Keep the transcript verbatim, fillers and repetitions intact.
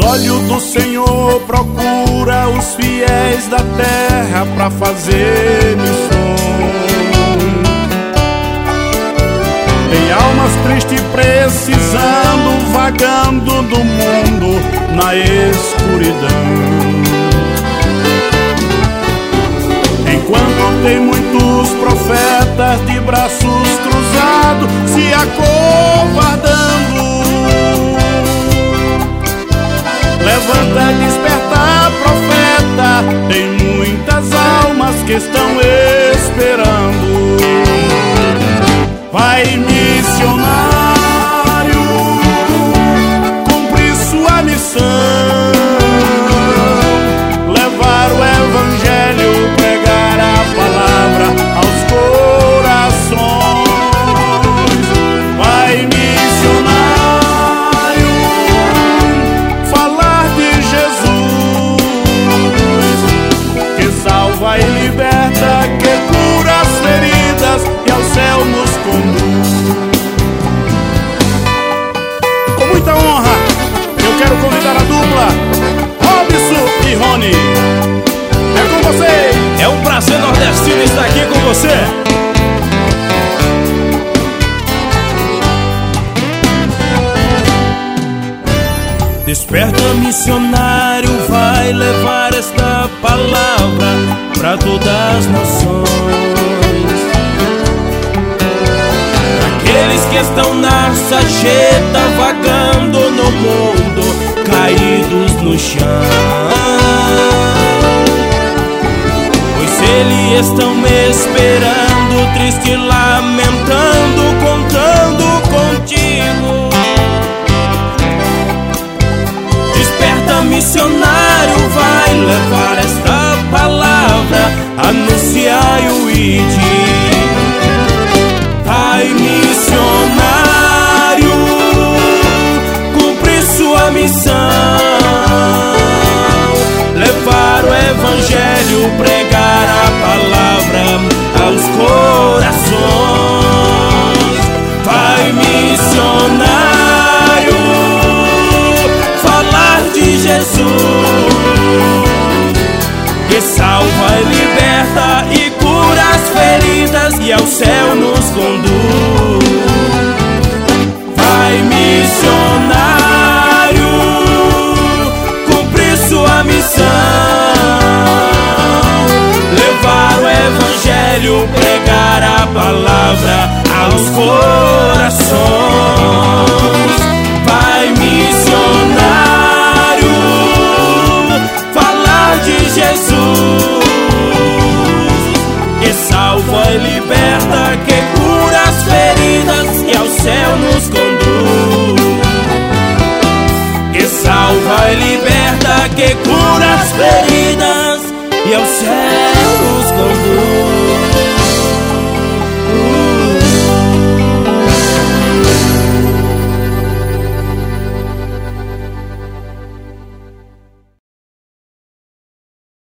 olhos do Senhor procura os fiéis da terra para fazer missões. Tem almas tristes precisando, vagando do mundo na escuridão. Enquanto tem muitos profetas de braços cruzados se acovardando, levanta, desperta, profeta, tem muitas almas que estão esperando. Vai, missionário, cumprir sua missão, levar o evangelho, pregar a palavra aos corações. Vai, missionário, falar de Jesus, que salva e liberta, que cura as feridas e ao céu nos conduz. Com muita honra, eu quero convidar a dupla Robson e Rony. É com vocês! É um prazer nordestino estar aqui com você. Desperta, missionário, vai levar esta palavra para todas as nações. Aqueles que estão na sarjeta, vagando no mundo, caídos no chão, pois eles estão me esperando, triste, lamentando, contando contigo. Desperta, missionário, vai levar esta palavra, anunciai o ide. Vai, missionário, cumprir sua missão, levar o evangelho, pregar a palavra aos corações. Vai, missionário, falar de Jesus, que salva e liberta e cura as feridas e ao céu nos conduz. Vai, missionário, cumprir sua missão, levar o evangelho, pregar a palavra aos corações. Vai, missionário, falar de Jesus, que salva e liberta, que cura as feridas e ao céu nos conduz. Que salva e liberta, que cura as feridas e ao céu